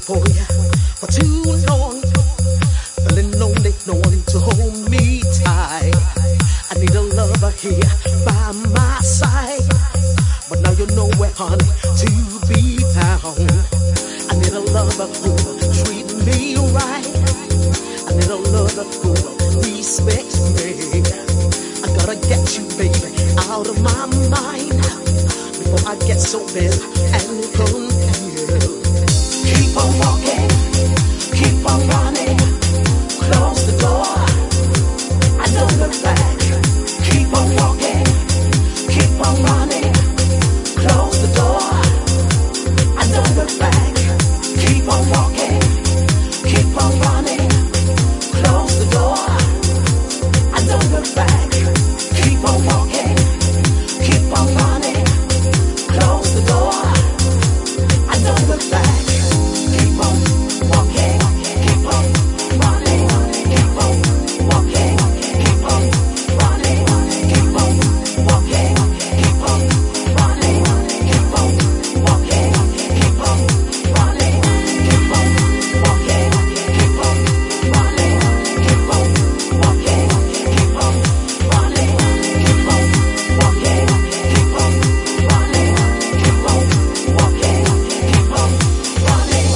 for you for too long. Feeling lonely, no one to hold me tight. I need a lover here by my side. But now you're nowhere, honey, to be found. I need a lover who will treat me right. I need a lover who will respect me. I gotta get you, baby, out of my mind before I get so busy and confused. Keep on walking, keep on running. Close the door, I don't look back. Keep on walking, keep on running. Close the door, I don't look back. Keep on walking, keep on running. Close the door, I don't look back. Keep on walking, keep on running. Close the door, I don't look back. Keep on walking, keep on running. Keep on walking, keep on running. Keep on walking, keep on running. Keep on walking, keep on running. Keep on walking, keep on running. Keep on walking, keep on running. Keep on walking, keep on running. Keep on walking, keep on running.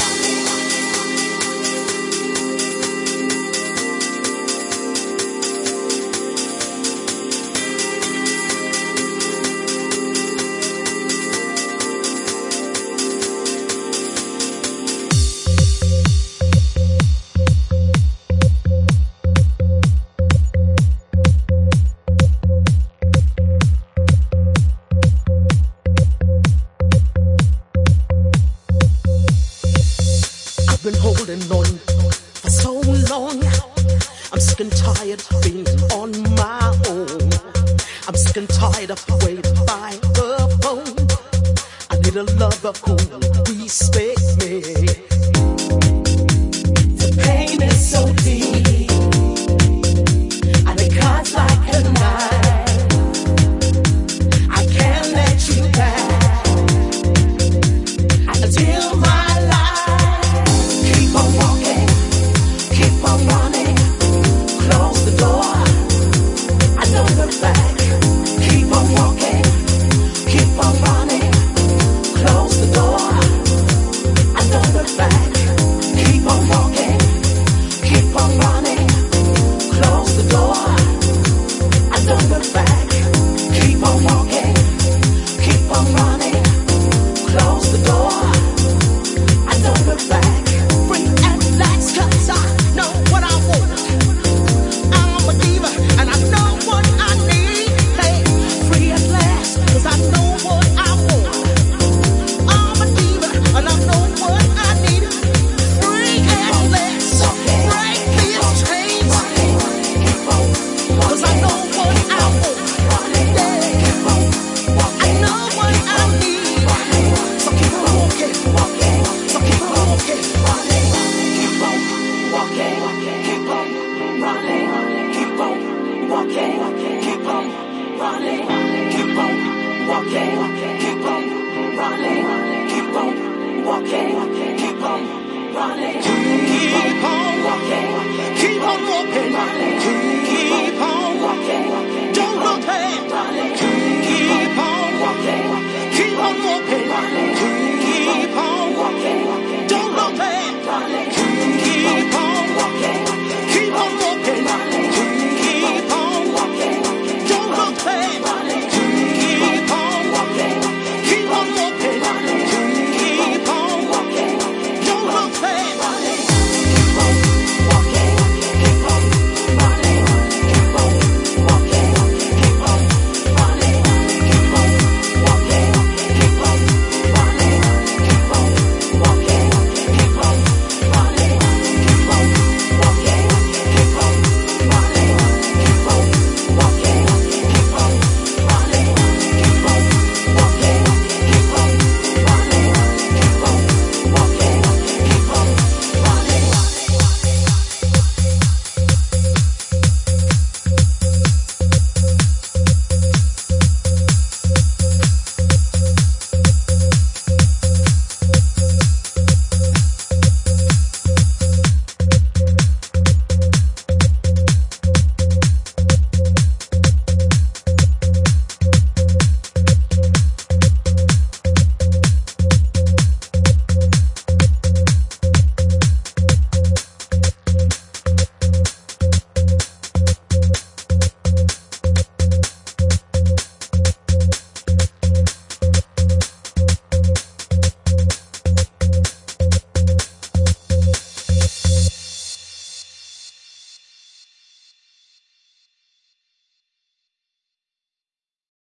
I've been holding on for so long. I'm sick and tired of being on my own. I'm sick and tired of waiting by the phone. I need a lover who will respect me.